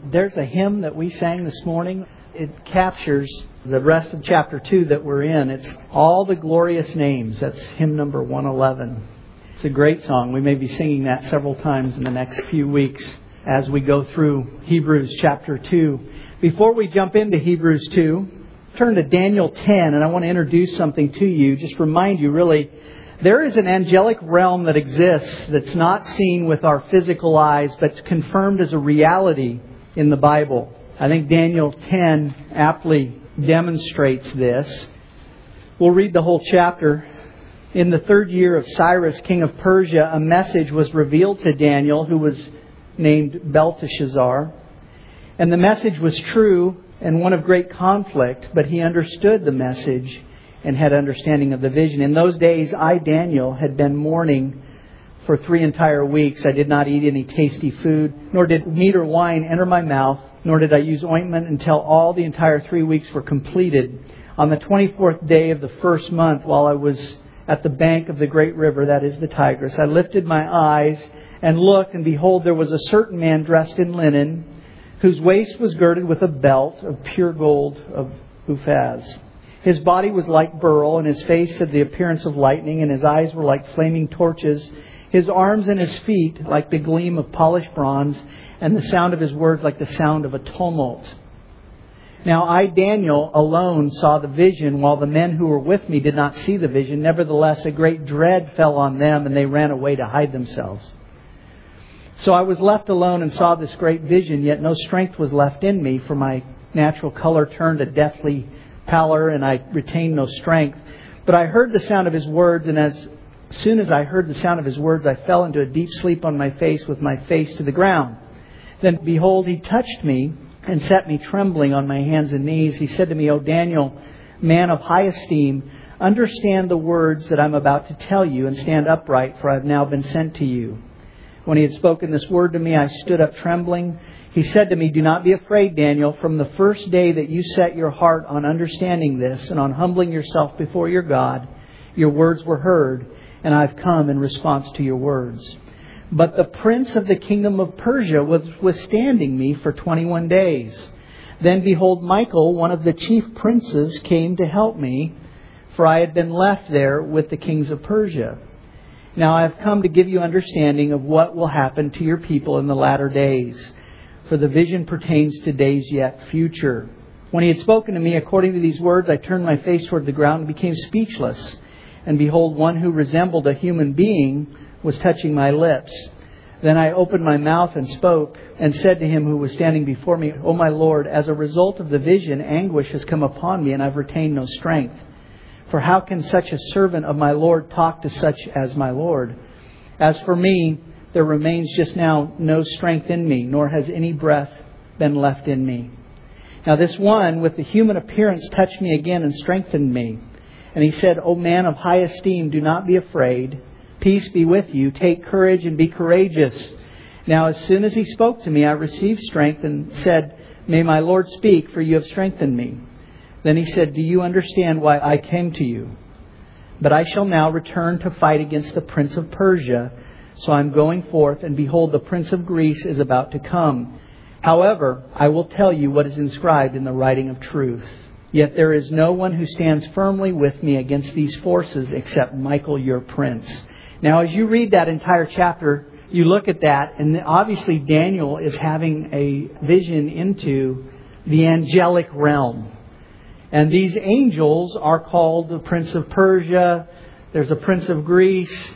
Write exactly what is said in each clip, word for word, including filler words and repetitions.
There's a hymn that we sang this morning. It captures the rest of chapter two that we're in. It's All the Glorious Names. That's hymn number one eleven. It's a great song. We may be singing that several times in the next few weeks as we go through Hebrews chapter two. Before we jump into Hebrews two, turn to Daniel ten, and I want to introduce something to you. Just remind you, really, there is an angelic realm that exists that's not seen with our physical eyes, but it's confirmed as a reality in the Bible. I think Daniel ten aptly demonstrates this. We'll read the whole chapter. In the third year of Cyrus, king of Persia, a message was revealed to Daniel, who was named Belteshazzar. And the message was true and one of great conflict, but he understood the message and had understanding of the vision. In those days, I, Daniel, had been mourning for three entire weeks. I did not eat any tasty food, nor did meat or wine enter my mouth, nor did I use ointment until all the entire three weeks were completed. On the twenty-fourth day of the first month, while I was at the bank of the great river, that is the Tigris, I lifted my eyes and looked, and behold, there was a certain man dressed in linen, whose waist was girded with a belt of pure gold of Uphaz. His body was like beryl, and his face had the appearance of lightning, and his eyes were like flaming torches. His arms and his feet like the gleam of polished bronze, and the sound of his words like the sound of a tumult. Now I, Daniel, alone saw the vision, while the men who were with me did not see the vision. Nevertheless, a great dread fell on them, and they ran away to hide themselves. So I was left alone and saw this great vision, yet no strength was left in me, for my natural color turned a deathly pallor, and I retained no strength. But I heard the sound of his words, and as soon as I heard the sound of his words, I fell into a deep sleep on my face, with my face to the ground. Then behold, he touched me and set me trembling on my hands and knees. He said to me, O Daniel, man of high esteem, understand the words that I'm about to tell you, and stand upright, for I have now been sent to you. When he had spoken this word to me, I stood up trembling. He said to me, do not be afraid, Daniel. From the first day that you set your heart on understanding this and on humbling yourself before your God, your words were heard, and I've come in response to your words. But the prince of the kingdom of Persia was withstanding me for twenty-one days. Then behold, Michael, one of the chief princes, came to help me, for I had been left there with the kings of Persia. Now I have come to give you understanding of what will happen to your people in the latter days, for the vision pertains to days yet future. When he had spoken to me according to these words, I turned my face toward the ground and became speechless. And behold, one who resembled a human being was touching my lips. Then I opened my mouth and spoke, and said to him who was standing before me, O my Lord, as a result of the vision, anguish has come upon me, and I've retained no strength. For how can such a servant of my Lord talk to such as my Lord? As for me, there remains just now no strength in me, nor has any breath been left in me. Now this one with the human appearance touched me again and strengthened me. And he said, O man of high esteem, do not be afraid. Peace be with you. Take courage and be courageous. Now as soon as he spoke to me, I received strength and said, May my Lord speak, for you have strengthened me. Then he said, Do you understand why I came to you? But I shall now return to fight against the prince of Persia. So I'm going forth, and behold, the prince of Greece is about to come. However, I will tell you what is inscribed in the writing of truth. Yet there is no one who stands firmly with me against these forces except Michael, your prince. Now, as you read that entire chapter, you look at that, and obviously Daniel is having a vision into the angelic realm. And these angels are called the Prince of Persia. There's a Prince of Greece.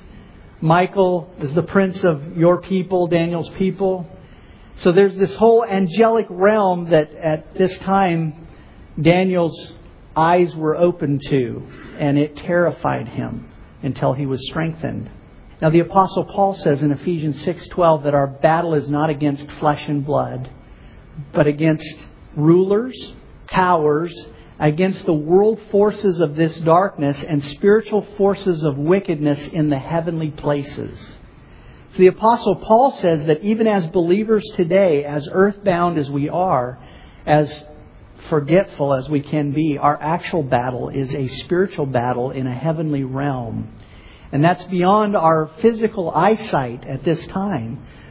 Michael is the Prince of your people, Daniel's people. So there's this whole angelic realm that at this time Daniel's eyes were open to, and it terrified him until he was strengthened. Now the Apostle Paul says in Ephesians six twelve that our battle is not against flesh and blood, but against rulers, powers, against the world forces of this darkness and spiritual forces of wickedness in the heavenly places. So the Apostle Paul says that even as believers today, as earthbound as we are, as forgetful as we can be, our actual battle is a spiritual battle in a heavenly realm. And that's beyond our physical eyesight at this time.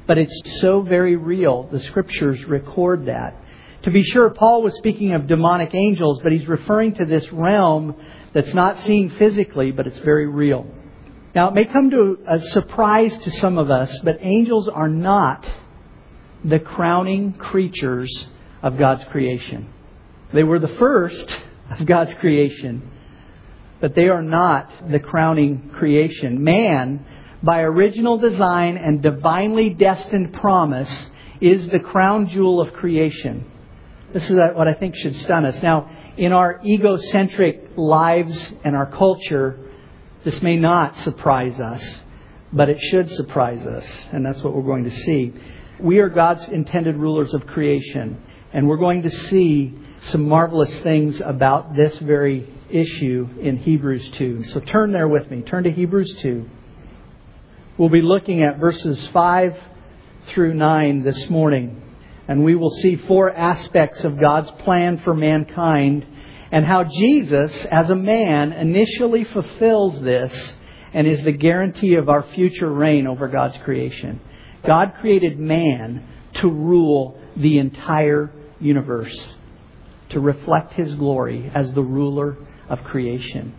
but it's so very real. The Scriptures record that. To be sure, Paul was speaking of demonic angels, but he's referring to this realm that's not seen physically, but it's very real. Now, it may come to a surprise to some of us, but angels are not the crowning creatures of God's creation. They were the first of God's creation, but they are not the crowning creation. Man, by original design and divinely destined promise, is the crown jewel of creation. This is what I think should stun us. Now, in our egocentric lives and our culture, this may not surprise us, but it should surprise us. And that's what we're going to see. We are God's intended rulers of creation. And we're going to see some marvelous things about this very issue in Hebrews two. So turn there with me. Turn to Hebrews two. We'll be looking at verses five through nine this morning. And we will see four aspects of God's plan for mankind and how Jesus, as a man, initially fulfills this and is the guarantee of our future reign over God's creation. God created man to rule the entire universe, to reflect His glory as the ruler of creation.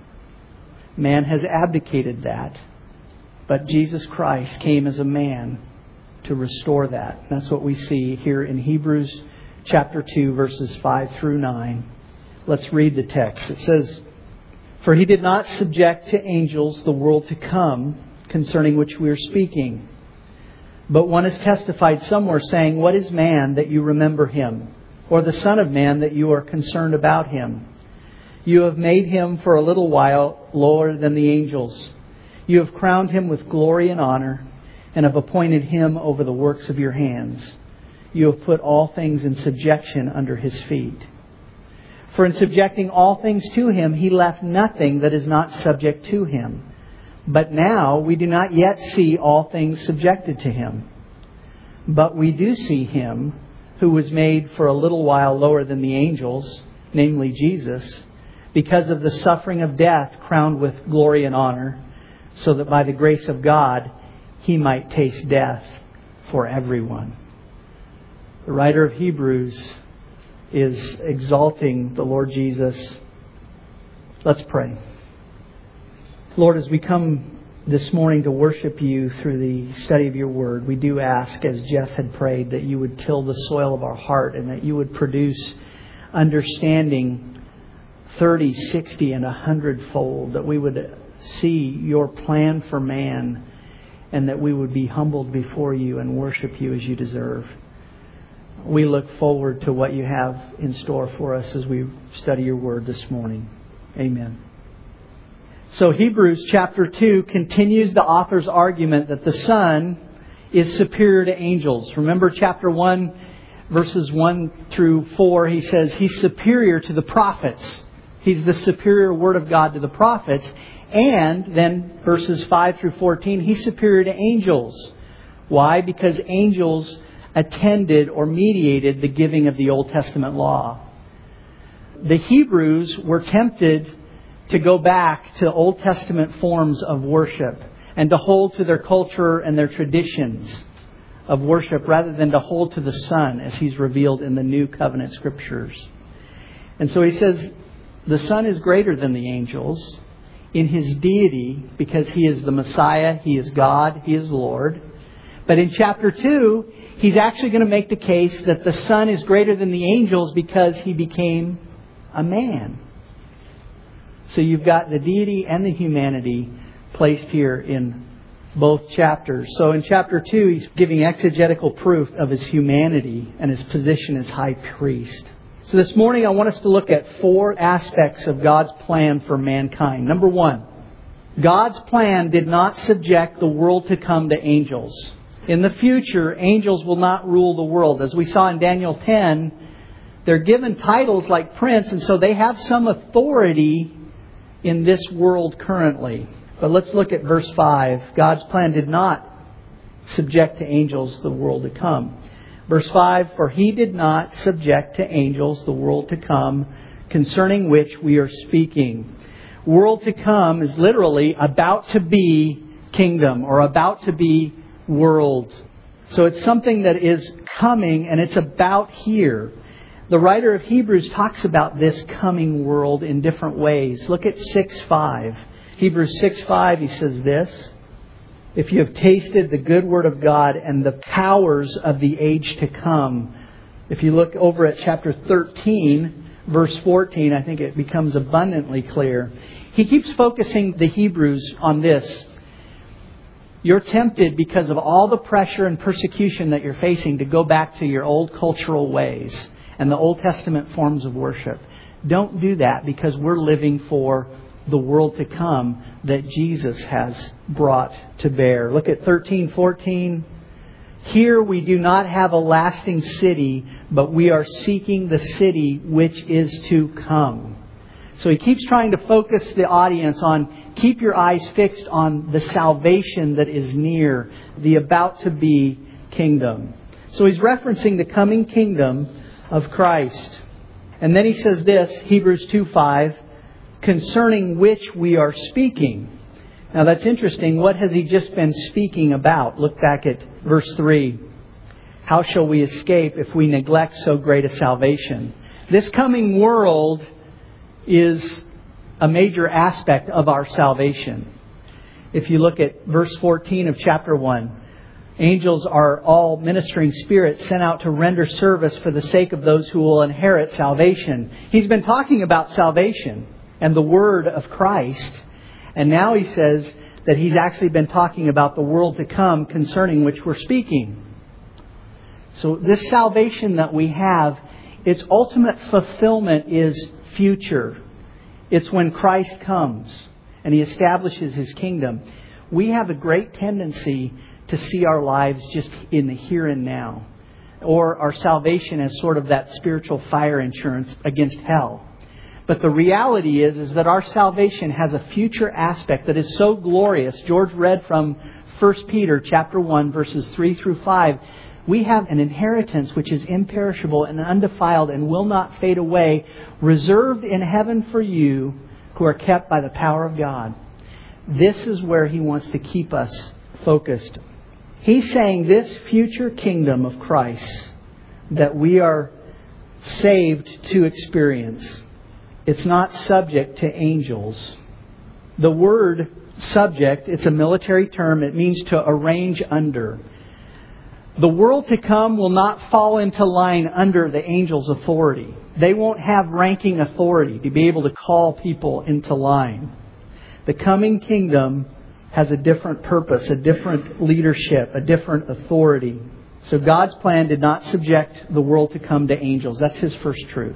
Man has abdicated that, but Jesus Christ came as a man to restore that. That's what we see here in Hebrews chapter two, verses five through nine. Let's read the text. It says, "For He did not subject to angels the world to come, concerning which we are speaking. But one has testified somewhere, saying, What is man that you remember him? Or the Son of Man that you are concerned about him? You have made him for a little while lower than the angels. You have crowned him with glory and honor, and have appointed him over the works of your hands. You have put all things in subjection under his feet. For in subjecting all things to him, he left nothing that is not subject to him. But now we do not yet see all things subjected to him. But we do see him who was made for a little while lower than the angels, namely Jesus, because of the suffering of death, crowned with glory and honor, so that by the grace of God he might taste death for everyone." The writer of Hebrews is exalting the Lord Jesus. Let's pray. Lord, as we come this morning to worship You through the study of Your Word, we do ask, as Jeff had prayed, that You would till the soil of our heart and that You would produce understanding thirty, sixty, and a hundredfold, that we would see Your plan for man and that we would be humbled before You and worship You as You deserve. We look forward to what You have in store for us as we study Your Word this morning. Amen. So Hebrews chapter two continues the author's argument that the Son is superior to angels. Remember chapter one, verses one through four, he says He's superior to the prophets. He's the superior Word of God to the prophets. And then verses five through fourteen, He's superior to angels. Why? Because angels attended or mediated the giving of the Old Testament law. The Hebrews were tempted to go back to Old Testament forms of worship and to hold to their culture and their traditions of worship rather than to hold to the Son as He's revealed in the New Covenant Scriptures. And so he says the Son is greater than the angels in His deity because He is the Messiah, He is God, He is Lord. But in chapter two, he's actually going to make the case that the Son is greater than the angels because He became a man. So you've got the deity and the humanity placed here in both chapters. So in chapter two, he's giving exegetical proof of His humanity and His position as high priest. So this morning I want us to look at four aspects of God's plan for mankind. Number one, God's plan did not subject the world to come to angels. In the future, angels will not rule the world. As we saw in Daniel ten, they're given titles like prince, and so they have some authority in this world currently. But let's look at verse five. God's plan did not subject to angels the world to come. Verse five, "For He did not subject to angels the world to come, concerning which we are speaking." World to come is literally about to be kingdom or about to be world. So it's something that is coming, and it's about here. The writer of Hebrews talks about this coming world in different ways. Look at six five. Hebrews six five, he says this: if you have tasted the good word of God and the powers of the age to come. If you look over at chapter thirteen, verse fourteen, I think it becomes abundantly clear. He keeps focusing the Hebrews on this. You're tempted because of all the pressure and persecution that you're facing to go back to your old cultural ways and the Old Testament forms of worship. Don't do that, because we're living for the world to come that Jesus has brought to bear. Look at thirteen fourteen. Here we do not have a lasting city, but we are seeking the city which is to come. So he keeps trying to focus the audience on, keep your eyes fixed on the salvation that is near, the about to be kingdom. So he's referencing the coming kingdom of Christ. And then he says this, Hebrews two five, concerning which we are speaking. Now that's interesting. What has he just been speaking about? Look back at verse three. How shall we escape if we neglect so great a salvation? This coming world is a major aspect of our salvation. If you look at verse fourteen of chapter one, angels are all ministering spirits sent out to render service for the sake of those who will inherit salvation. He's been talking about salvation and the word of Christ. And now he says that he's actually been talking about the world to come, concerning which we're speaking. So this salvation that we have, its ultimate fulfillment is future. It's when Christ comes and He establishes His kingdom. We have a great tendency to see our lives just in the here and now, or our salvation as sort of that spiritual fire insurance against hell. But the reality is, is that our salvation has a future aspect that is so glorious. George read from First Peter chapter one, verses three through five. We have an inheritance which is imperishable and undefiled and will not fade away, reserved in heaven for you who are kept by the power of God. This is where He wants to keep us focused. He's saying this future kingdom of Christ that we are saved to experience, it's not subject to angels. The word subject, it's a military term. It means to arrange under. The world to come will not fall into line under the angels' authority. They won't have ranking authority to be able to call people into line. The coming kingdom has a different purpose, a different leadership, a different authority. So God's plan did not subject the world to come to angels. That's His first truth.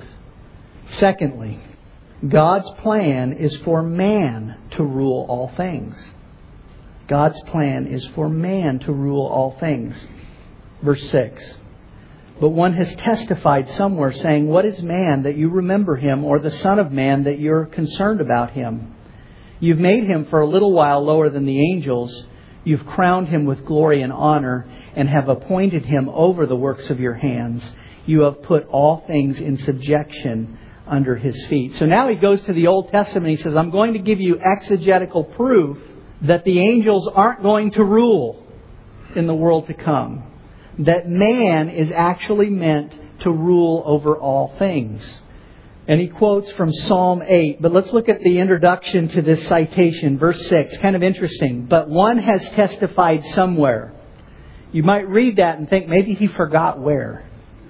Secondly, God's plan is for man to rule all things. God's plan is for man to rule all things. Verse six. But one has testified somewhere saying, what is man that you remember him, or the son of man that you're concerned about him? You've made him for a little while lower than the angels. You've crowned him with glory and honor and have appointed him over the works of your hands. You have put all things in subjection under His feet. So now he goes to the Old Testament. He says, I'm going to give you exegetical proof that the angels aren't going to rule in the world to come. That man is actually meant to rule over all things. And he quotes from Psalm eight. But let's look at the introduction to this citation, verse six. Kind of interesting. But one has testified somewhere. You might read that and think maybe he forgot where.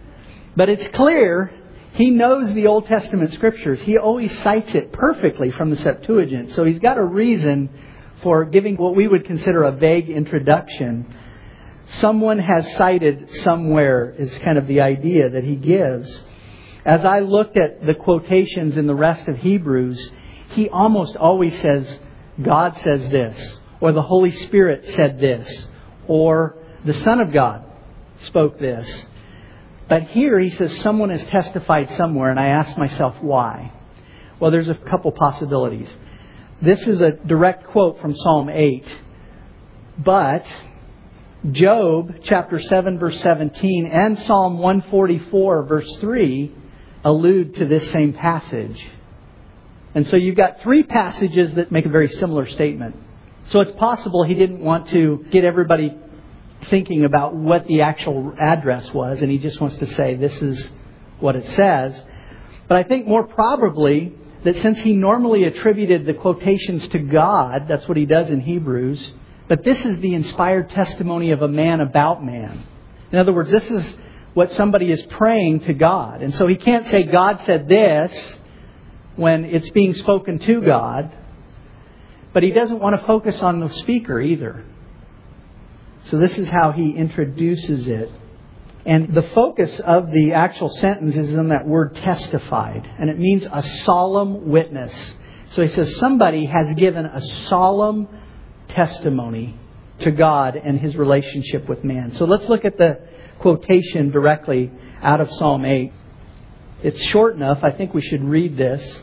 But it's clear he knows the Old Testament Scriptures. He always cites it perfectly from the Septuagint. So he's got a reason for giving what we would consider a vague introduction. Someone has cited somewhere is kind of the idea that he gives. As I looked at the quotations in the rest of Hebrews, he almost always says, God says this, or the Holy Spirit said this, or the Son of God spoke this. But here he says someone has testified somewhere, and I ask myself why. Well, there's a couple possibilities. This is a direct quote from Psalm eight. But Job chapter seven verse seventeen and Psalm one forty-four verse three allude to this same passage. And so you've got three passages that make a very similar statement. So it's possible he didn't want to get everybody thinking about what the actual address was, and he just wants to say, this is what it says. But I think more probably that since he normally attributed the quotations to God, that's what he does in Hebrews, but this is the inspired testimony of a man about man. In other words, this is what somebody is praying to God. And so he can't say God said this when it's being spoken to God, but he doesn't want to focus on the speaker either. So this is how he introduces it. And the focus of the actual sentence is in that word testified. And it means a solemn witness. So he says somebody has given a solemn testimony to God and His relationship with man. So let's look at the quotation directly out of Psalm eight. It's short enough. I think we should read this.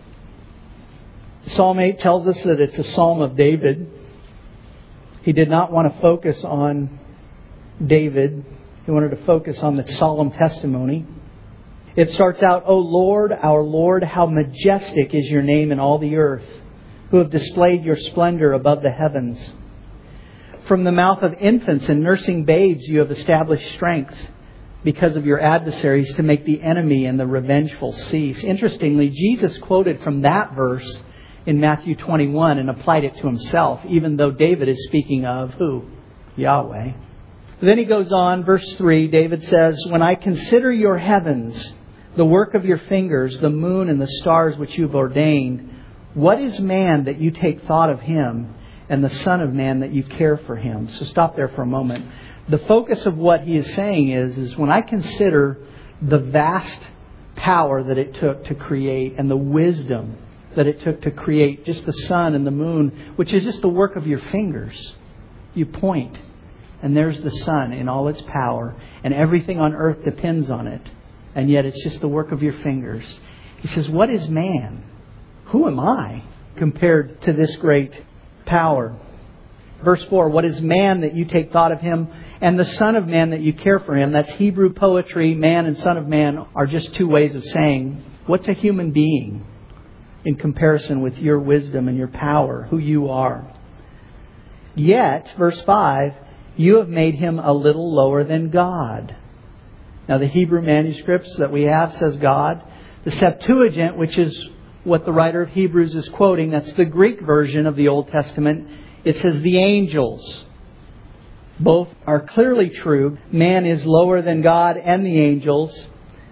Psalm eight tells us that it's a psalm of David. He did not want to focus on David. He wanted to focus on the solemn testimony. It starts out, O Lord, our Lord, how majestic is your name in all the earth, who have displayed your splendor above the heavens. From the mouth of infants and nursing babes you have established strength because of your adversaries to make the enemy and the revengeful cease. Interestingly, Jesus quoted from that verse in Matthew twenty-one and applied it to himself, even though David is speaking of who? Yahweh. Then he goes on, verse three, David says, when I consider your heavens, the work of your fingers, the moon and the stars which you've ordained, what is man that you take thought of him, and the Son of Man that you care for him? So stop there for a moment. The focus of what he is saying is, is when I consider the vast power that it took to create and the wisdom that it took to create just the sun and the moon, which is just the work of your fingers. You point, and there's the sun in all its power, and everything on earth depends on it. And yet it's just the work of your fingers. He says, what is man? Who am I compared to this great power? Verse four, what is man that you take thought of him, and the Son of Man that you care for him? That's Hebrew poetry. Man and Son of Man are just two ways of saying, what's a human being in comparison with your wisdom and your power, who you are? Yet, verse five, you have made him a little lower than God. Now the Hebrew manuscripts that we have says God. The Septuagint, which is what the writer of Hebrews is quoting, that's the Greek version of the Old Testament, it says the angels. Both are clearly true. Man is lower than God and the angels.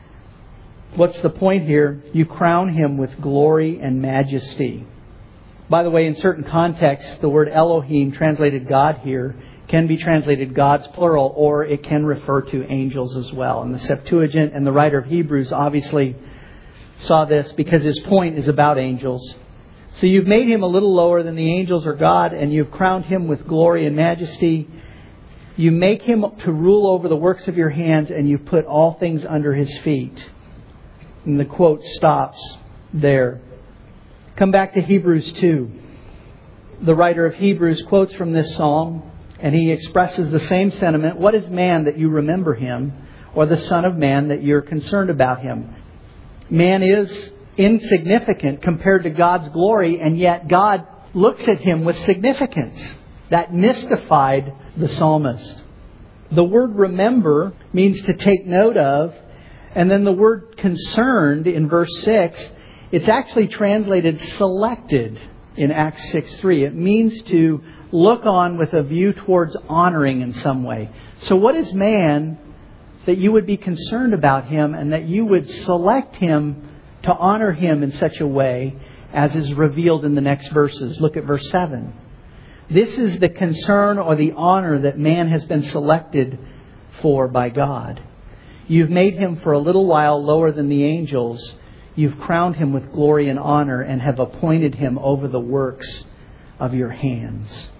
What's the point here? You crown him with glory and majesty. By the way, in certain contexts, the word Elohim, translated God here, can be translated God's plural, or it can refer to angels as well. And the Septuagint and the writer of Hebrews obviously saw this because his point is about angels. So you've made him a little lower than the angels or God, and you've crowned him with glory and majesty. You make him to rule over the works of your hands, and you put all things under his feet. And the quote stops there. Come back to Hebrews two. The writer of Hebrews quotes from this psalm, and he expresses the same sentiment. What is man that you remember him, or the Son of Man that you're concerned about him? Man is insignificant compared to God's glory, and yet God looks at him with significance. That mystified the psalmist. The word remember means to take note of, and then the word concerned in verse six, it's actually translated selected in Acts six three. It means to look on with a view towards honoring in some way. So what is man that you would be concerned about him, and that you would select him to honor him in such a way as is revealed in the next verses? Look at verse seven. This is the concern or the honor that man has been selected for by God. You've made him for a little while lower than the angels. You've crowned him with glory and honor, and have appointed him over the works of your hands.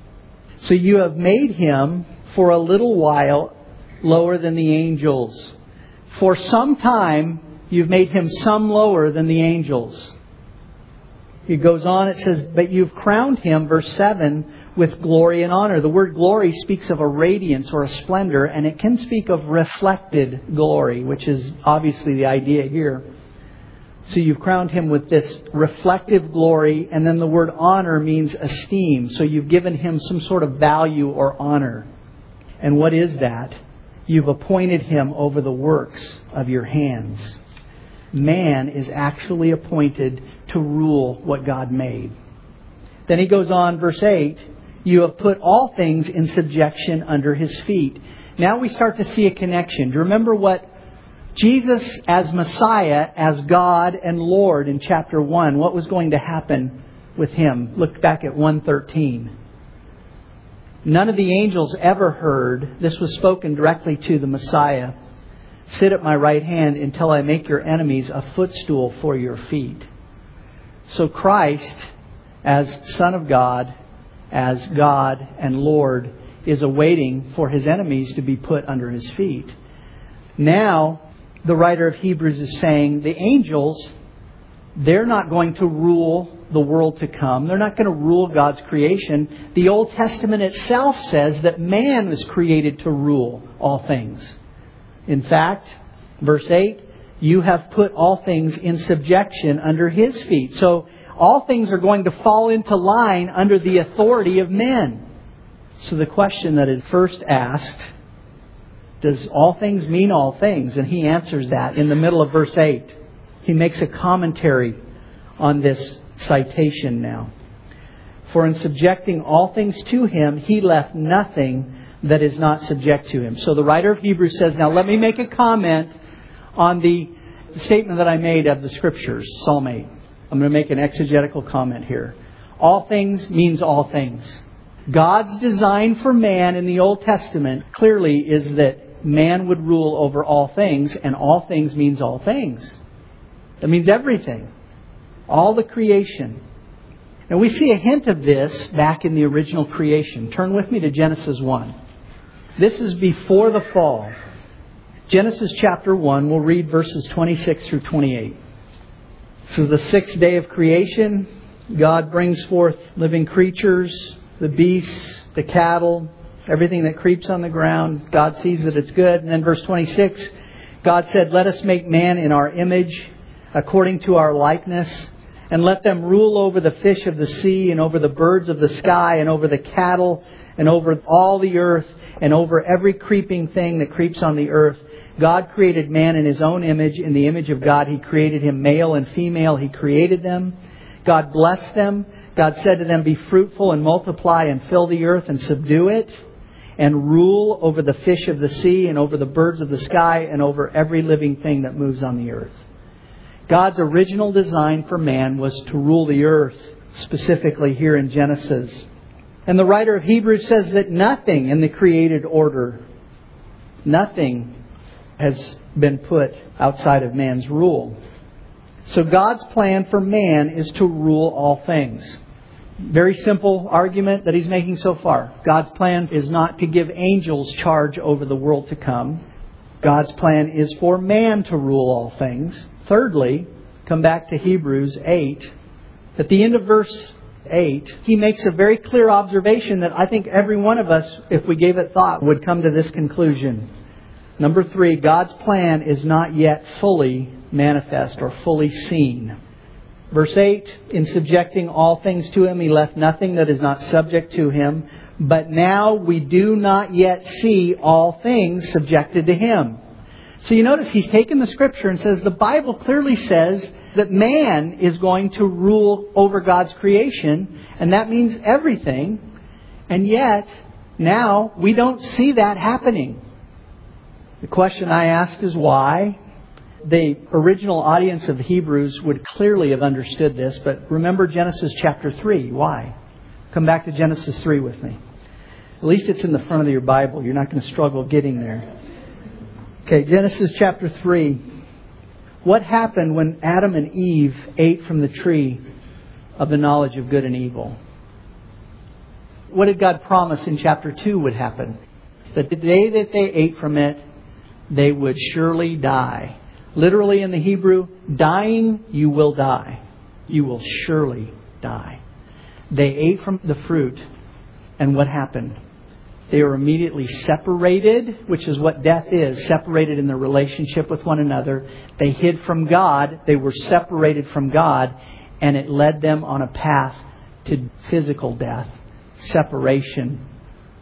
So you have made him for a little while lower than the angels. For some time, you've made him some lower than the angels. It goes on, it says, but you've crowned him, verse seven, with glory and honor. The word glory speaks of a radiance or a splendor, and it can speak of reflected glory, which is obviously the idea here. So you've crowned him with this reflective glory, and then the word honor means esteem. So you've given him some sort of value or honor. And what is that? You've appointed him over the works of your hands. Man is actually appointed to rule what God made. Then he goes on, verse eight, you have put all things in subjection under his feet. Now we start to see a connection. Do you remember what Jesus as Messiah, as God and Lord in chapter one, what was going to happen with him? Look back at one thirteen. None of the angels ever heard, this was spoken directly to the Messiah, sit at my right hand until I make your enemies a footstool for your feet. So Christ, as Son of God, as God and Lord, is awaiting for his enemies to be put under his feet. Now, the writer of Hebrews is saying the angels, they're not going to rule the world to come. They're not going to rule God's creation. The Old Testament itself says that man was created to rule all things. In fact, verse eight, you have put all things in subjection under his feet. So all things are going to fall into line under the authority of men. So the question that is first asked, does all things mean all things? And he answers that in the middle of verse eight. He makes a commentary on this citation now. For in subjecting all things to him, he left nothing that is not subject to him. So the writer of Hebrews says, now let me make a comment on the statement that I made of the Scriptures, Psalm eight. I'm going to make an exegetical comment here. All things means all things. God's design for man in the Old Testament clearly is that man would rule over all things, and all things means all things. That means everything. All the creation. And we see a hint of this back in the original creation. Turn with me to Genesis one. This is before the fall. Genesis chapter one, we'll read verses twenty-six through twenty-eight. This is the sixth day of creation. God brings forth living creatures, the beasts, the cattle, everything that creeps on the ground. God sees that it's good. And then verse twenty-six, God said, let us make man in our image, according to our likeness, and let them rule over the fish of the sea, and over the birds of the sky, and over the cattle, and over all the earth, and over every creeping thing that creeps on the earth. God created man in his own image. In the image of God, he created him, male and female. He created them. God blessed them. God said to them, be fruitful and multiply and fill the earth and subdue it, and rule over the fish of the sea, and over the birds of the sky, and over every living thing that moves on the earth. God's original design for man was to rule the earth, specifically here in Genesis. And the writer of Hebrews says that nothing in the created order, nothing has been put outside of man's rule. So God's plan for man is to rule all things. Very simple argument that he's making so far. God's plan is not to give angels charge over the world to come. God's plan is for man to rule all things. Thirdly, come back to Hebrews eight. At the end of verse eight, he makes a very clear observation that I think every one of us, if we gave it thought, would come to this conclusion. Number three, God's plan is not yet fully manifest or fully seen. Verse eight, in subjecting all things to him, he left nothing that is not subject to him. But now we do not yet see all things subjected to him. So you notice he's taken the Scripture and says the Bible clearly says that man is going to rule over God's creation. And that means everything. And yet, now we don't see that happening. The question I asked is why? The original audience of Hebrews would clearly have understood this, but remember Genesis chapter three. Why? Come back to Genesis three with me. At least it's in the front of your Bible. You're not going to struggle getting there. Okay, Genesis chapter three. What happened when Adam and Eve ate from the tree of the knowledge of good and evil? What did God promise in chapter two would happen? That the day that they ate from it, they would surely die. Literally in the Hebrew, dying, you will die. You will surely die. They ate from the fruit, and what happened? They were immediately separated, which is what death is, separated in their relationship with one another. They hid from God. They were separated from God, and it led them on a path to physical death, separation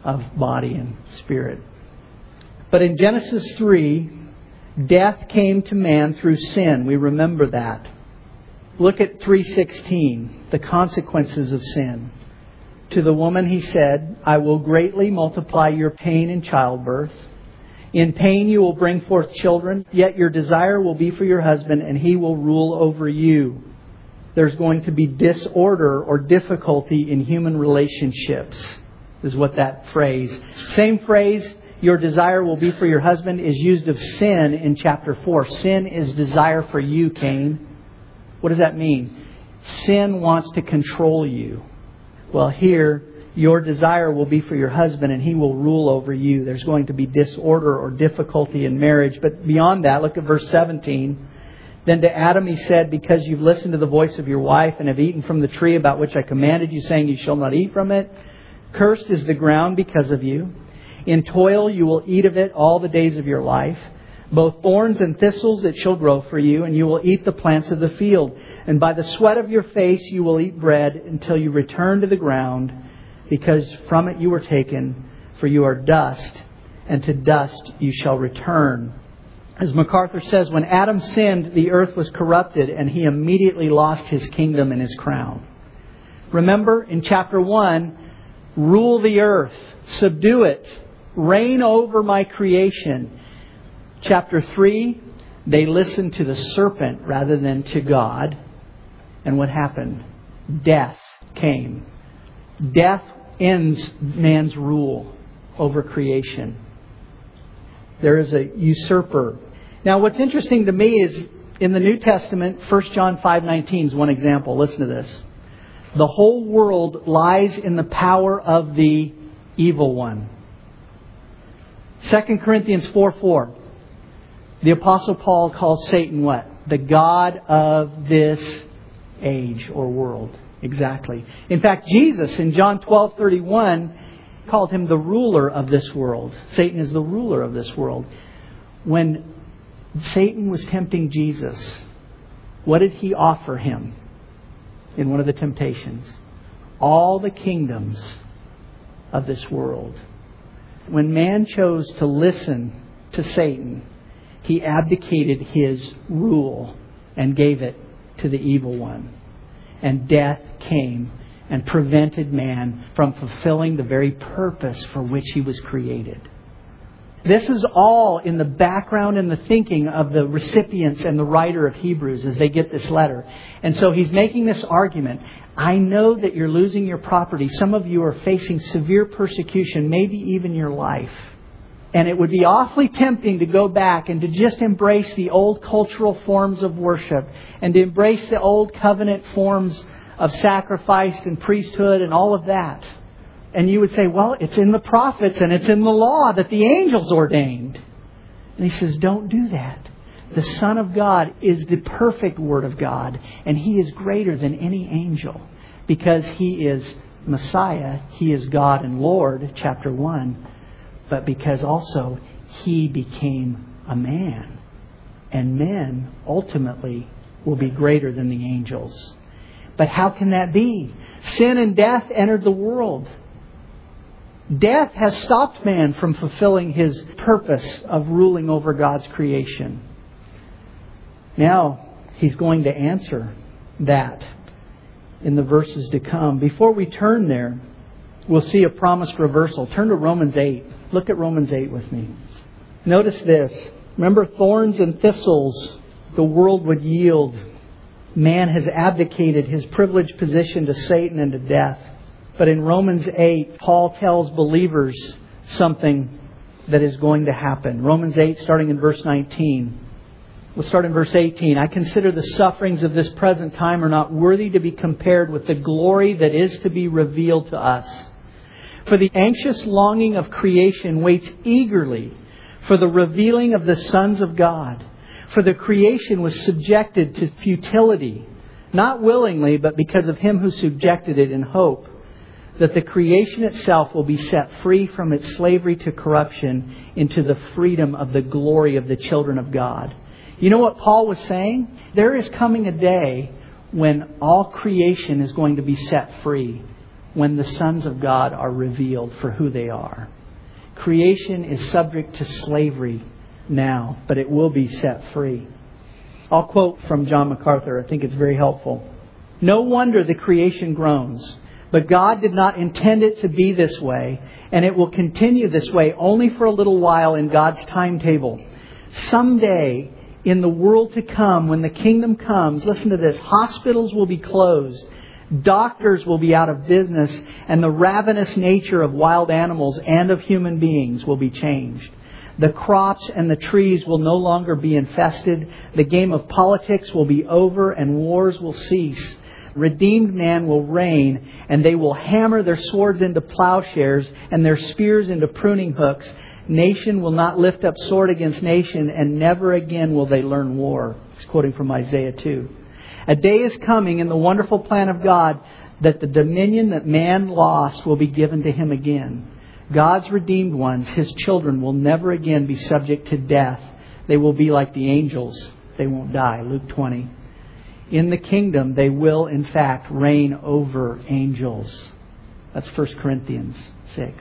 of body and spirit. But in Genesis three, death came to man through sin. We remember that. Look at three sixteen, the consequences of sin. To the woman he said, I will greatly multiply your pain in childbirth. In pain you will bring forth children, yet your desire will be for your husband, and he will rule over you. There's going to be disorder or difficulty in human relationships, is what that phrase. Same phrase, your desire will be for your husband, is used of sin in chapter four. Sin is desire for you, Cain. What does that mean? Sin wants to control you. Well, here, your desire will be for your husband and he will rule over you. There's going to be disorder or difficulty in marriage. But beyond that, look at verse seventeen. Then to Adam he said, because you've listened to the voice of your wife and have eaten from the tree about which I commanded you, saying you shall not eat from it, cursed is the ground because of you. In toil you will eat of it all the days of your life. Both thorns and thistles it shall grow for you, and you will eat the plants of the field. And by the sweat of your face you will eat bread until you return to the ground, because from it you were taken, for you are dust, and to dust you shall return. As MacArthur says, when Adam sinned, the earth was corrupted, and he immediately lost his kingdom and his crown. Remember, in chapter one, rule the earth, subdue it, reign over my creation. Chapter three, they listened to the serpent rather than to God. And what happened? Death came. Death ends man's rule over creation. There is a usurper. Now what's interesting to me is in the New Testament, First John five nineteen is one example. Listen to this. The whole world lies in the power of the evil one. Second Corinthians four four. The Apostle Paul calls Satan what? The god of this age or world. Exactly. In fact, Jesus in John twelve thirty-one called him the ruler of this world. Satan is the ruler of this world. When Satan was tempting Jesus, what did he offer him in one of the temptations? All the kingdoms of this world. When man chose to listen to Satan, he abdicated his rule and gave it to the evil one. And death came and prevented man from fulfilling the very purpose for which he was created. This is all in the background and the thinking of the recipients and the writer of Hebrews as they get this letter. And so he's making this argument. I know that you're losing your property. Some of you are facing severe persecution, maybe even your life. And it would be awfully tempting to go back and to just embrace the old cultural forms of worship and to embrace the old covenant forms of sacrifice and priesthood and all of that. And you would say, well, it's in the prophets and it's in the law that the angels ordained. And he says, don't do that. The Son of God is the perfect Word of God, and He is greater than any angel because He is Messiah, He is God and Lord, chapter one. But because also He became a man. And men ultimately will be greater than the angels. But how can that be? Sin and death entered the world. Death has stopped man from fulfilling his purpose of ruling over God's creation. Now He's going to answer that in the verses to come. Before we turn there, we'll see a promised reversal. Turn to Romans eight. Look at Romans eight with me. Notice this. Remember, thorns and thistles the world would yield. Man has abdicated his privileged position to Satan and to death. But in Romans eight, Paul tells believers something that is going to happen. Romans eight, starting in verse nineteen. We'll start in verse eighteen. I consider the sufferings of this present time are not worthy to be compared with the glory that is to be revealed to us. For the anxious longing of creation waits eagerly for the revealing of the sons of God. For the creation was subjected to futility, not willingly, but because of Him who subjected it in hope, that the creation itself will be set free from its slavery to corruption into the freedom of the glory of the children of God. You know what Paul was saying? There is coming a day when all creation is going to be set free. when the sons of God are revealed for who they are. Creation is subject to slavery now, but it will be set free. I'll quote from John MacArthur. I think it's very helpful. No wonder the creation groans, but God did not intend it to be this way, and it will continue this way only for a little while in God's timetable. Someday, in the world to come, when the kingdom comes, listen to this, hospitals will be closed, doctors will be out of business, and the ravenous nature of wild animals and of human beings will be changed. The crops and the trees will no longer be infested. The game of politics will be over and wars will cease. Redeemed man will reign, and they will hammer their swords into plowshares and their spears into pruning hooks. Nation will not lift up sword against nation, and never again will they learn war. He's quoting from Isaiah two. A day is coming in the wonderful plan of God that the dominion that man lost will be given to him again. God's redeemed ones, His children, will never again be subject to death. They will be like the angels. They won't die. Luke twenty. In the kingdom, they will, in fact, reign over angels. That's First Corinthians six.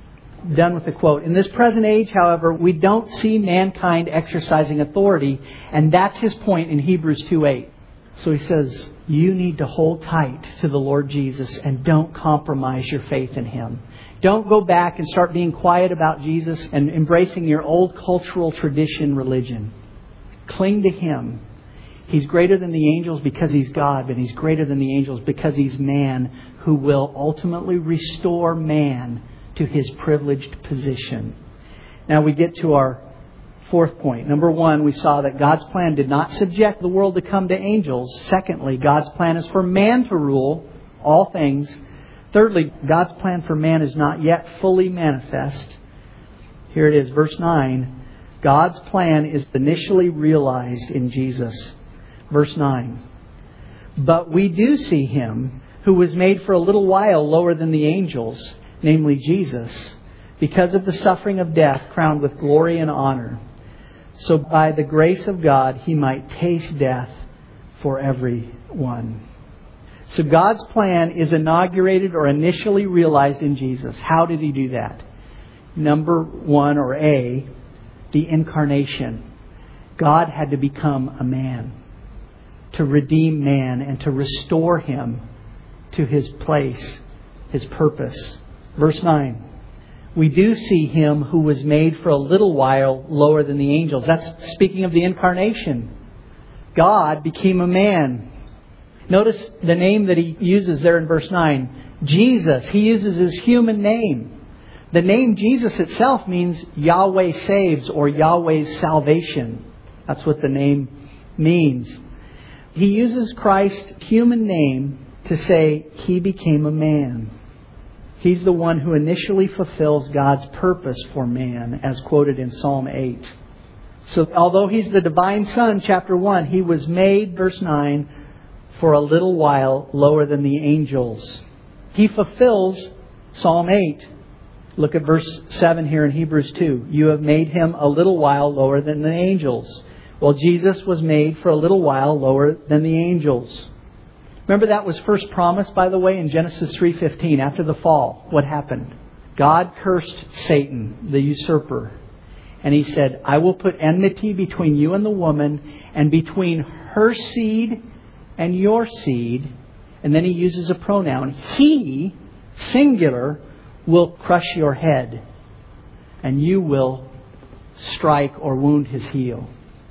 Done with the quote. In this present age, however, we don't see mankind exercising authority, and that's his point in Hebrews two eight. So he says, you need to hold tight to the Lord Jesus and don't compromise your faith in Him. Don't go back and start being quiet about Jesus and embracing your old cultural tradition religion. Cling to Him. He's greater than the angels because He's God, but He's greater than the angels because He's man who will ultimately restore man to his privileged position. Now we get to our fourth point. Number one, we saw that God's plan did not subject the world to come to angels. Secondly, God's plan is for man to rule all things. Thirdly, God's plan for man is not yet fully manifest. Here it is, verse nine. God's plan is initially realized in Jesus. Verse nine. But we do see Him who was made for a little while lower than the angels, namely Jesus, because of the suffering of death, crowned with glory and honor. So by the grace of God, He might taste death for everyone. So God's plan is inaugurated or initially realized in Jesus. How did He do that? Number one, or A, the incarnation. God had to become a man to redeem man and to restore him to his place, his purpose. Verse nine. We do see Him who was made for a little while lower than the angels. That's speaking of the incarnation. God became a man. Notice the name that He uses there in verse nine. Jesus. He uses His human name. The name Jesus itself means Yahweh saves or Yahweh's salvation. That's what the name means. He uses Christ's human name to say He became a man. He's the one who initially fulfills God's purpose for man, as quoted in Psalm eight. So although He's the divine Son, chapter one, He was made, verse nine, for a little while lower than the angels. He fulfills Psalm eight. Look at verse seven here in Hebrews two. You have made Him a little while lower than the angels. Well, Jesus was made for a little while lower than the angels. Remember that was first promised, by the way, in Genesis three fifteen. After the fall, what happened? God cursed Satan, the usurper. And He said, I will put enmity between you and the woman, and between her seed and your seed. And then He uses a pronoun. He, singular, will crush your head, and you will strike or wound his heel.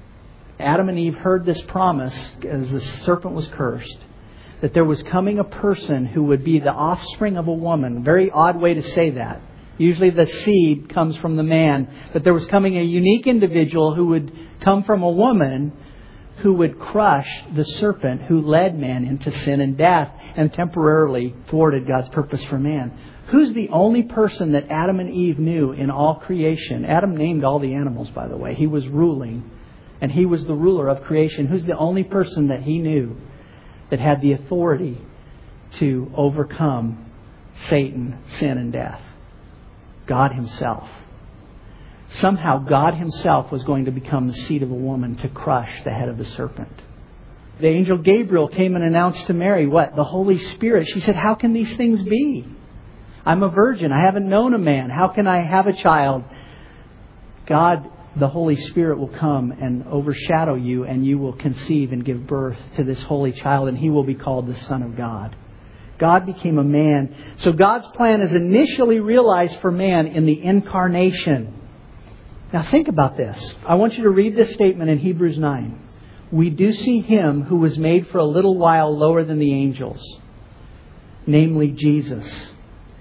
Adam and Eve heard this promise as the serpent was cursed, that there was coming a person who would be the offspring of a woman. Very odd way to say that. Usually the seed comes from the man. But there was coming a unique individual who would come from a woman who would crush the serpent who led man into sin and death and temporarily thwarted God's purpose for man. Who's the only person that Adam and Eve knew in all creation? Adam named all the animals, by the way. He was ruling. And he was the ruler of creation. Who's the only person that he knew that had the authority to overcome Satan, sin, and death? God Himself. Somehow God Himself was going to become the seed of a woman to crush the head of the serpent. The angel Gabriel came and announced to Mary, what? The Holy Spirit. She said, how can these things be? I'm a virgin. I haven't known a man. How can I have a child? God, the Holy Spirit will come and overshadow you, and you will conceive and give birth to this holy child, and He will be called the Son of God. God became a man. So God's plan is initially realized for man in the incarnation. Now think about this. I want you to read this statement in Hebrews nine. We do see Him who was made for a little while lower than the angels, namely Jesus.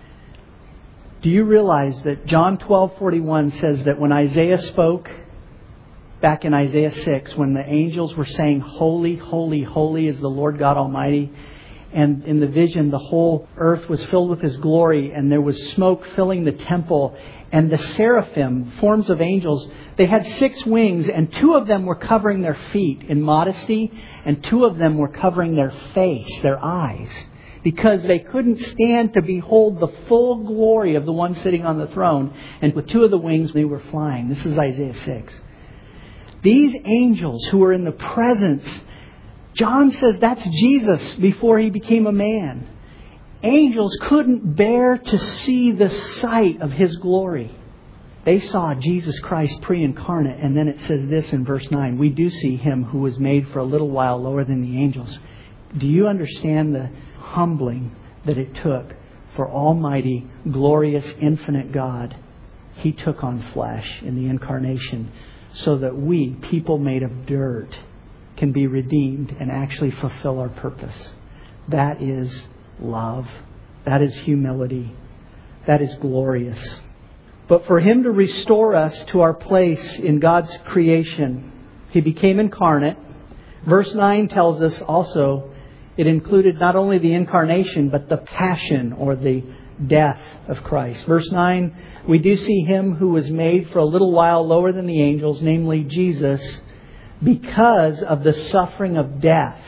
Do you realize that John twelve forty-one says that when Isaiah spoke, back in Isaiah six, when the angels were saying, holy, holy, holy is the Lord God Almighty, and in the vision the whole earth was filled with His glory, and there was smoke filling the temple, and the seraphim, forms of angels, they had six wings, and two of them were covering their feet in modesty, and two of them were covering their face, their eyes, because they couldn't stand to behold the full glory of the one sitting on the throne. And with two of the wings they were flying. This is Isaiah six. These angels who were in the presence, John says that's Jesus before He became a man. Angels couldn't bear to see the sight of His glory. They saw Jesus Christ pre-incarnate. And then it says this in verse nine. We do see Him who was made for a little while lower than the angels. Do you understand the humbling that it took for Almighty, glorious, infinite God? He took on flesh in the incarnation so that we, people made of dirt, can be redeemed and actually fulfill our purpose. That is love. That is humility. That is glorious. But for Him to restore us to our place in God's creation, He became incarnate. Verse nine tells us also it included not only the incarnation, but the passion or the death of Christ. Verse nine, we do see Him who was made for a little while lower than the angels, namely Jesus, because of the suffering of death.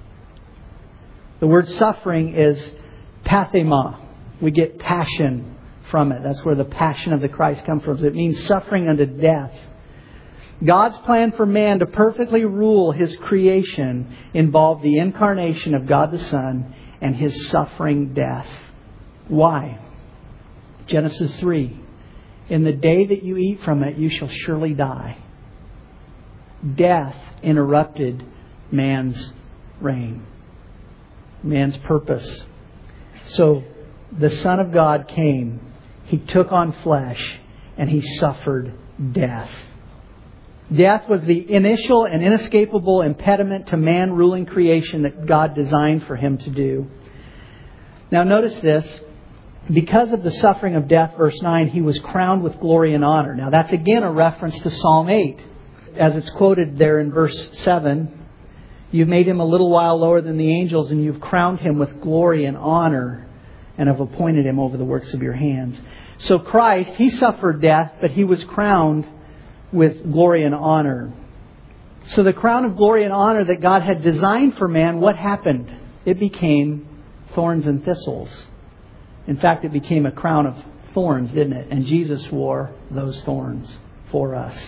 The word suffering is pathema. We get passion from it. That's where the passion of the Christ comes from. It means suffering unto death. God's plan for man to perfectly rule His creation involved the incarnation of God the Son and His suffering death. Why? Genesis three. In the day that you eat from it, you shall surely die. Death interrupted man's reign, man's purpose. So the Son of God came. He took on flesh and He suffered death. Death was the initial and inescapable impediment to man ruling creation that God designed for Him to do. Now notice this. Because of the suffering of death, verse nine, He was crowned with glory and honor. Now that's again a reference to Psalm eight. As it's quoted there in verse seven, you've made Him a little while lower than the angels, and you've crowned Him with glory and honor, and have appointed Him over the works of your hands. So Christ, He suffered death, but He was crowned with glory and honor. So the crown of glory and honor that God had designed for man, what happened? It became thorns and thistles. In fact, it became a crown of thorns, didn't it? And Jesus wore those thorns for us.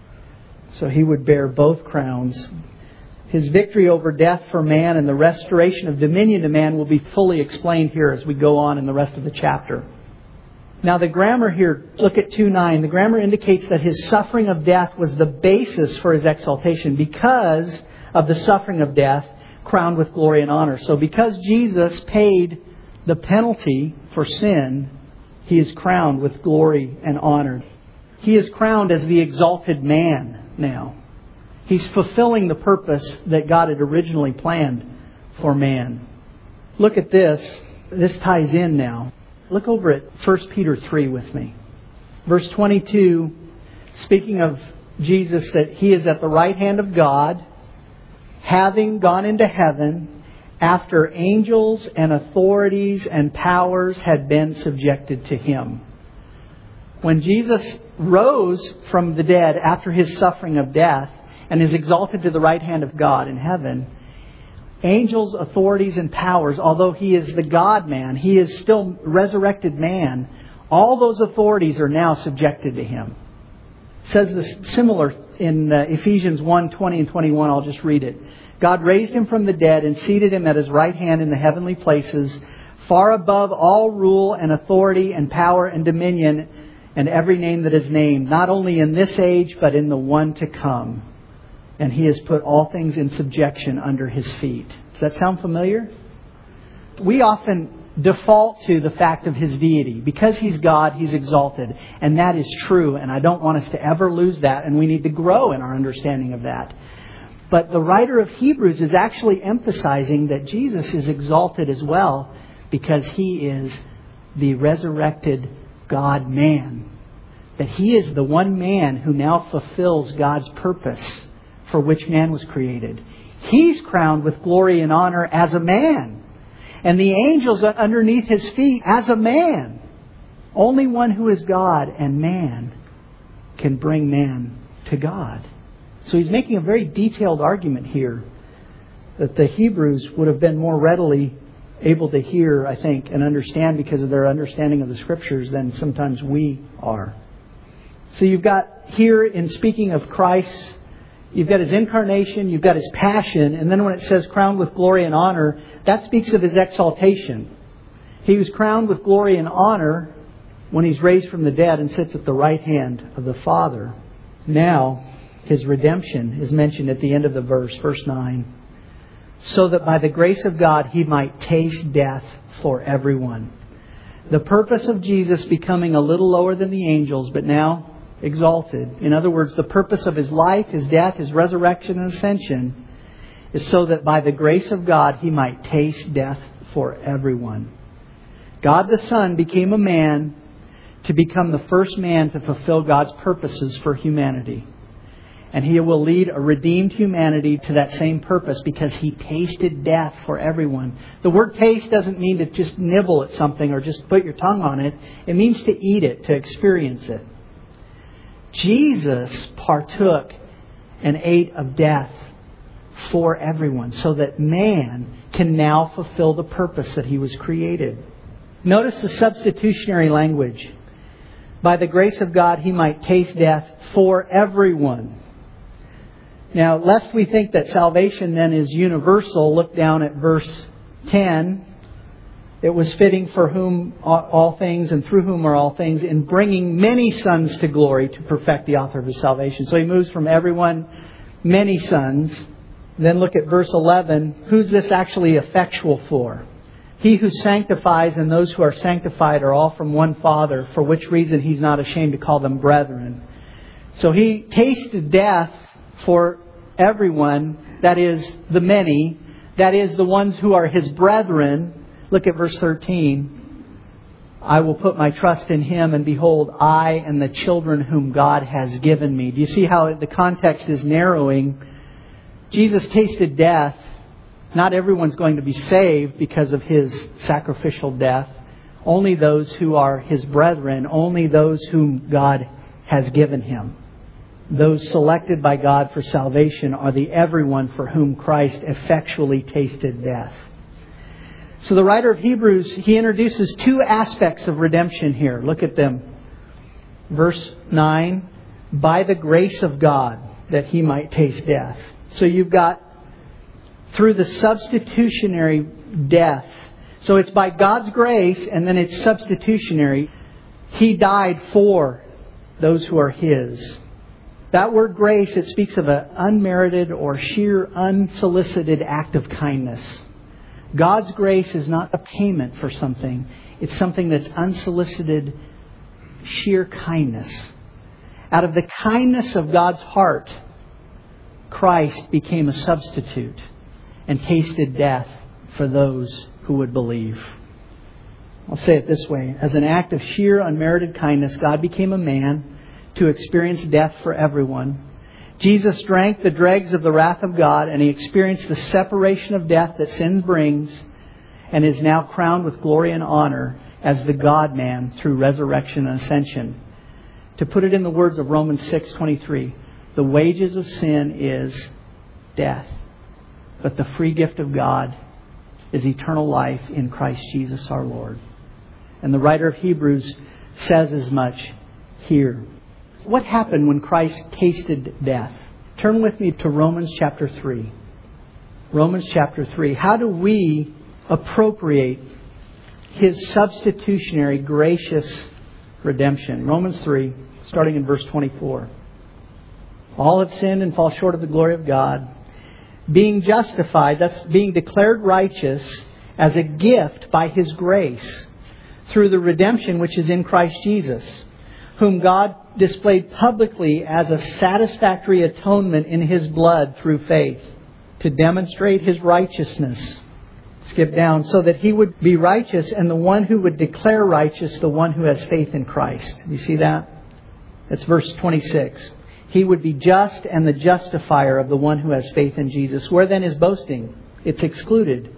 So He would bear both crowns. His victory over death for man and the restoration of dominion to man will be fully explained here as we go on in the rest of the chapter. Now the grammar here, look at two nine. The grammar indicates that His suffering of death was the basis for His exaltation. Because of the suffering of death, crowned with glory and honor. So because Jesus paid the penalty for sin, He is crowned with glory and honor. He is crowned as the exalted man now. He's fulfilling the purpose that God had originally planned for man. Look at this. This ties in now. Look over at First Peter three with me. Verse twenty-two, speaking of Jesus, that He is at the right hand of God, having gone into heaven, after angels and authorities and powers had been subjected to Him. When Jesus rose from the dead after His suffering of death and is exalted to the right hand of God in heaven, angels, authorities, and powers, although He is the God-man, He is still resurrected man, all those authorities are now subjected to Him. It says this similar in uh, Ephesians one, twenty and twenty-one. I'll just read it. God raised Him from the dead and seated Him at His right hand in the heavenly places, far above all rule and authority and power and dominion and every name that is named, not only in this age, but in the one to come. And He has put all things in subjection under His feet. Does that sound familiar? We often default to the fact of His deity. Because He's God, He's exalted. And that is true. And I don't want us to ever lose that. And we need to grow in our understanding of that. But the writer of Hebrews is actually emphasizing that Jesus is exalted as well, because He is the resurrected God-man. That He is the one man who now fulfills God's purpose for which man was created. He's crowned with glory and honor as a man. And the angels are underneath His feet as a man. Only one who is God and man can bring man to God. So he's making a very detailed argument here that the Hebrews would have been more readily able to hear, I think, and understand because of their understanding of the Scriptures than sometimes we are. So you've got here, in speaking of Christ, you've got His incarnation, you've got His passion, and then when it says crowned with glory and honor, that speaks of His exaltation. He was crowned with glory and honor when He's raised from the dead and sits at the right hand of the Father. Now, His redemption is mentioned at the end of the verse, verse nine. So that by the grace of God He might taste death for everyone. The purpose of Jesus becoming a little lower than the angels, but now exalted. In other words, the purpose of His life, His death, His resurrection and ascension is so that by the grace of God He might taste death for everyone. God the Son became a man to become the first man to fulfill God's purposes for humanity. And He will lead a redeemed humanity to that same purpose because He tasted death for everyone. The word taste doesn't mean to just nibble at something or just put your tongue on it. It means to eat it, to experience it. Jesus partook and ate of death for everyone so that man can now fulfill the purpose that he was created. Notice the substitutionary language. By the grace of God, He might taste death for everyone. Now, lest we think that salvation then is universal, look down at verse ten. It was fitting for whom all things and through whom are all things, in bringing many sons to glory to perfect the author of His salvation. So He moves from everyone, many sons. Then look at verse eleven. Who's this actually effectual for? He who sanctifies and those who are sanctified are all from one Father, for which reason He's not ashamed to call them brethren. So He tasted death for everyone, that is the many, that is the ones who are His brethren. Look at verse thirteen. I will put my trust in Him, and behold, I and the children whom God has given me. Do you see how the context is narrowing? Jesus tasted death. Not everyone's going to be saved because of His sacrificial death. Only those who are His brethren, only those whom God has given Him. Those selected by God for salvation are the everyone for whom Christ effectually tasted death. So the writer of Hebrews, he introduces two aspects of redemption here. Look at them. Verse nine, by the grace of God that He might taste death. So you've got through the substitutionary death. So it's by God's grace and then it's substitutionary. He died for those who are His. That word grace, it speaks of an unmerited or sheer unsolicited act of kindness. God's grace is not a payment for something. It's something that's unsolicited, sheer kindness. Out of the kindness of God's heart, Christ became a substitute and tasted death for those who would believe. I'll say it this way. As an act of sheer unmerited kindness, God became a man to experience death for everyone. Jesus drank the dregs of the wrath of God, and He experienced the separation of death that sin brings, and is now crowned with glory and honor as the God-man through resurrection and ascension. To put it in the words of Romans six twenty-three, the wages of sin is death, but the free gift of God is eternal life in Christ Jesus our Lord. And the writer of Hebrews says as much here. What happened when Christ tasted death? Turn with me to Romans chapter three. Romans chapter three. How do we appropriate His substitutionary, gracious redemption? Romans three, starting in verse twenty-four. All have sinned and fall short of the glory of God. Being justified, that's being declared righteous as a gift by His grace through the redemption which is in Christ Jesus, whom God displayed publicly as a satisfactory atonement in His blood through faith, to demonstrate His righteousness. Skip down. So that He would be righteous and the one who would declare righteous, the one who has faith in Christ. You see that? That's verse twenty-six. He would be just and the justifier of the one who has faith in Jesus. Where then is boasting? It's excluded.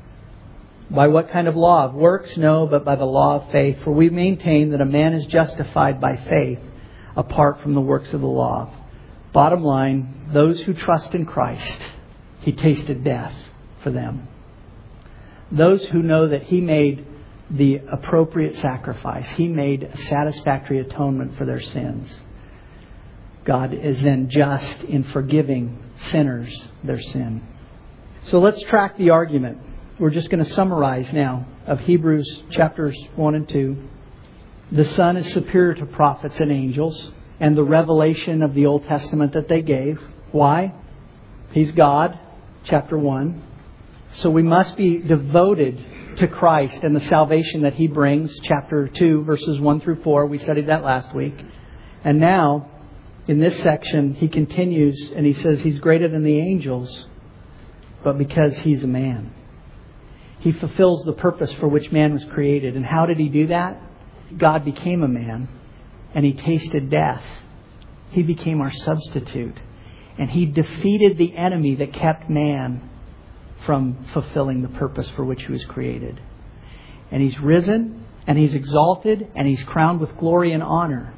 By what kind of law? Of works? No, but by the law of faith. For we maintain that a man is justified by faith apart from the works of the law. Bottom line, those who trust in Christ, He tasted death for them. Those who know that He made the appropriate sacrifice, He made a satisfactory atonement for their sins. God is then just in forgiving sinners their sin. So let's track the argument. We're just going to summarize now of Hebrews chapters one and two. The Son is superior to prophets and angels and the revelation of the Old Testament that they gave. Why? He's God, chapter one. So we must be devoted to Christ and the salvation that He brings, chapter two, verses one through four. We studied that last week. And now, in this section, he continues and he says He's greater than the angels, but because He's a man. He fulfills the purpose for which man was created. And how did He do that? God became a man and He tasted death. He became our substitute. And He defeated the enemy that kept man from fulfilling the purpose for which he was created. And He's risen and He's exalted and He's crowned with glory and honor.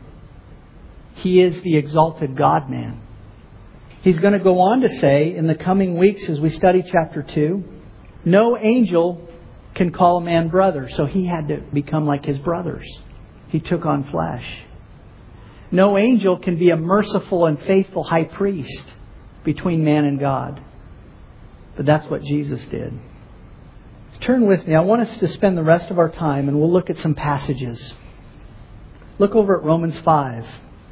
He is the exalted God-man. He's going to go on to say in the coming weeks as we study chapter two, no angel can call a man brother. So He had to become like His brothers. He took on flesh. No angel can be a merciful and faithful high priest between man and God. But that's what Jesus did. Turn with me. I want us to spend the rest of our time and we'll look at some passages. Look over at Romans five.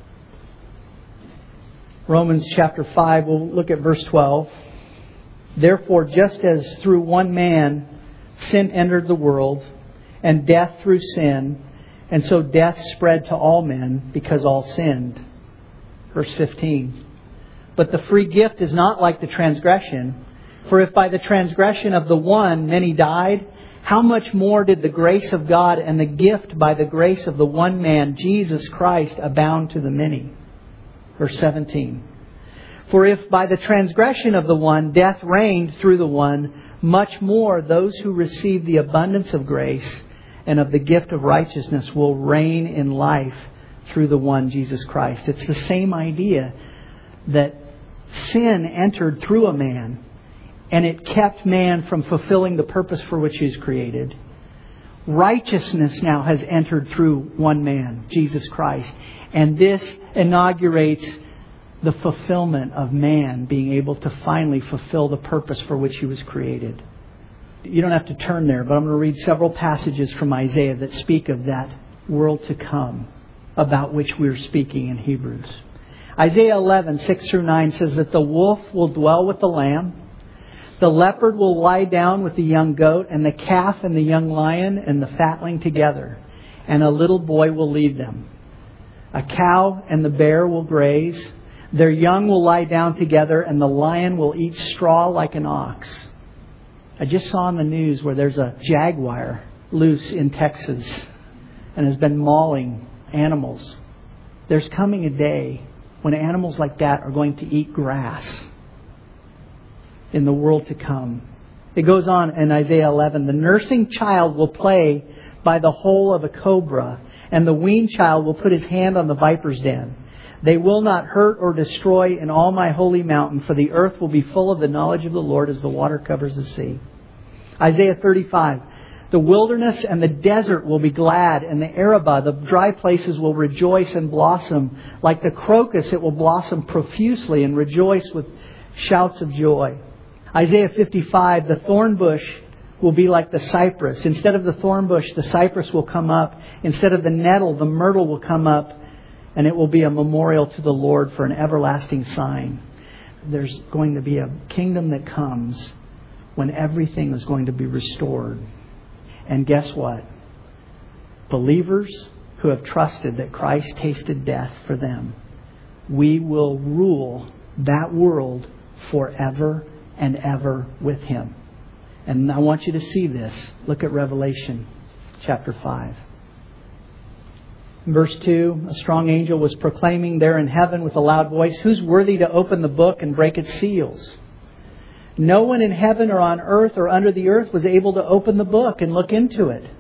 Romans chapter five, we'll look at verse twelve. Therefore, just as through one man sin entered the world, and death through sin, and so death spread to all men because all sinned. Verse fifteen. But the free gift is not like the transgression. For if by the transgression of the one many died, how much more did the grace of God and the gift by the grace of the one man, Jesus Christ, abound to the many? Verse seventeen. For if by the transgression of the one death reigned through the one, much more those who receive the abundance of grace and of the gift of righteousness will reign in life through the one, Jesus Christ. It's the same idea that sin entered through a man and it kept man from fulfilling the purpose for which he was created. Righteousness now has entered through one man, Jesus Christ. And this inaugurates the fulfillment of man being able to finally fulfill the purpose for which he was created. You don't have to turn there, but I'm going to read several passages from Isaiah that speak of that world to come about which we're speaking in Hebrews. Isaiah eleven, six through nine says that the wolf will dwell with the lamb. The leopard will lie down with the young goat, and the calf and the young lion and the fatling together. And a little boy will lead them. A cow and the bear will graze. Their young will lie down together, and the lion will eat straw like an ox. I just saw on the news where there's a jaguar loose in Texas and has been mauling animals. There's coming a day when animals like that are going to eat grass in the world to come. It goes on in Isaiah eleven. The nursing child will play by the hole of a cobra, and the weaned child will put his hand on the viper's den. They will not hurt or destroy in all my holy mountain, for the earth will be full of the knowledge of the Lord as the water covers the sea. Isaiah thirty-five. The wilderness and the desert will be glad, and the Arabah, the dry places, will rejoice and blossom. Like the crocus, it will blossom profusely and rejoice with shouts of joy. Isaiah fifty-five, the thorn bush will be like the cypress. Instead of the thorn bush, the cypress will come up. Instead of the nettle, the myrtle will come up. And it will be a memorial to the Lord for an everlasting sign. There's going to be a kingdom that comes when everything is going to be restored. And guess what? Believers who have trusted that Christ tasted death for them, we will rule that world forever and ever with Him. And I want you to see this. Look at Revelation chapter five. Verse two, a strong angel was proclaiming there in heaven with a loud voice, "Who's worthy to open the book and break its seals?" No one in heaven or on earth or under the earth was able to open the book and look into it.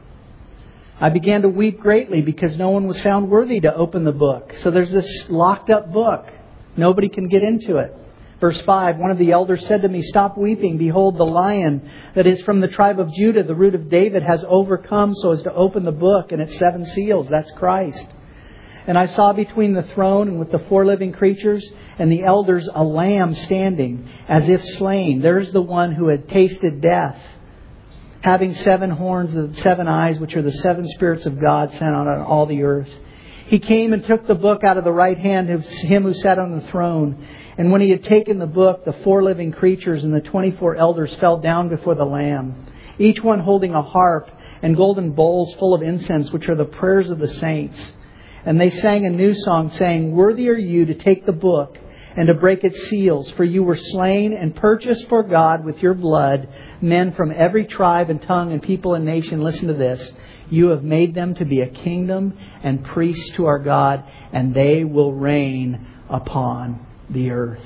I began to weep greatly because no one was found worthy to open the book. So there's this locked up book. Nobody can get into it. Verse five, one of the elders said to me, "Stop weeping. Behold, the Lion that is from the tribe of Judah, the root of David, has overcome so as to open the book and its seven seals." That's Christ. And I saw between the throne and with the four living creatures and the elders a lamb standing as if slain. There's the one who had tasted death, having seven horns and seven eyes, which are the seven spirits of God sent on all the earth. He came and took the book out of the right hand of Him who sat on the throne. And when He had taken the book, the four living creatures and the twenty-four elders fell down before the Lamb, each one holding a harp and golden bowls full of incense, which are the prayers of the saints. And they sang a new song, saying, "Worthy are you to take the book and to break its seals, for you were slain and purchased for God with your blood men from every tribe and tongue and people and nation." Listen to this. "You have made them to be a kingdom and priests to our God, and they will reign upon the earth."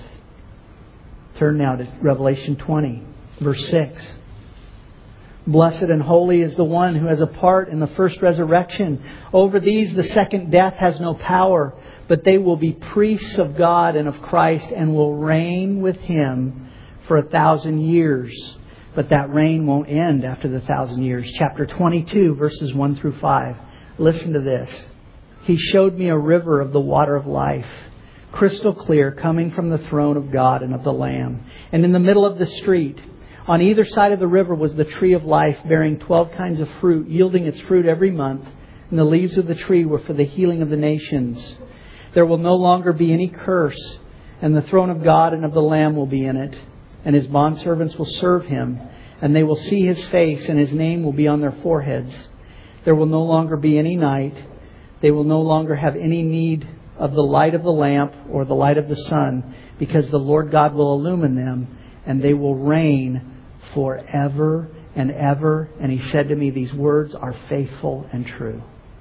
Turn now to Revelation twenty, verse six. "Blessed and holy is the one who has a part in the first resurrection. Over these the second death has no power, but they will be priests of God and of Christ and will reign with Him for a thousand years." But that reign won't end after the thousand years. Chapter twenty-two, verses one through five. Listen to this. "He showed me a river of the water of life, crystal clear, coming from the throne of God and of the Lamb. And in the middle of the street, on either side of the river, was the tree of life, bearing twelve kinds of fruit, yielding its fruit every month. And the leaves of the tree were for the healing of the nations. There will no longer be any curse, and the throne of God and of the Lamb will be in it. And His bondservants will serve Him, and they will see His face, and His name will be on their foreheads. There will no longer be any night. They will no longer have any need of the light of the lamp or the light of the sun, because the Lord God will illumine them, and they will reign forever and ever." And He said to me, "These words are faithful and true."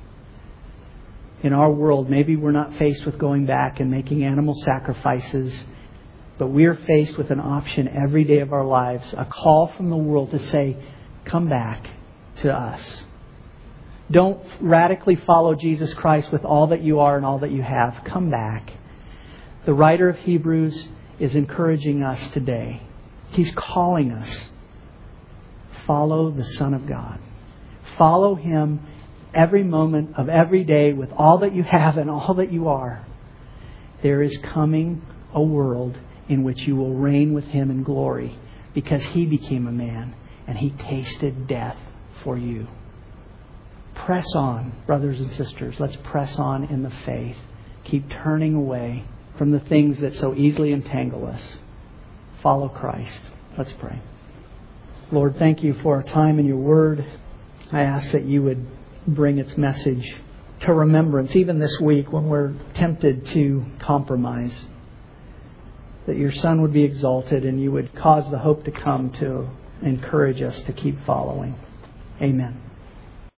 In our world, maybe we're not faced with going back and making animal sacrifices, but we are faced with an option every day of our lives, a call from the world to say, "Come back to us." Don't radically follow Jesus Christ with all that you are and all that you have. Come back. The writer of Hebrews is encouraging us today. He's calling us. Follow the Son of God. Follow Him every moment of every day with all that you have and all that you are. There is coming a world in which you will reign with Him in glory, because He became a man and He tasted death for you. Press on, brothers and sisters. Let's press on in the faith. Keep turning away from the things that so easily entangle us. Follow Christ. Let's pray. Lord, thank You for our time in Your Word. I ask that You would bring its message to remembrance, even this week when we're tempted to compromise. That Your Son would be exalted and You would cause the hope to come to encourage us to keep following. Amen.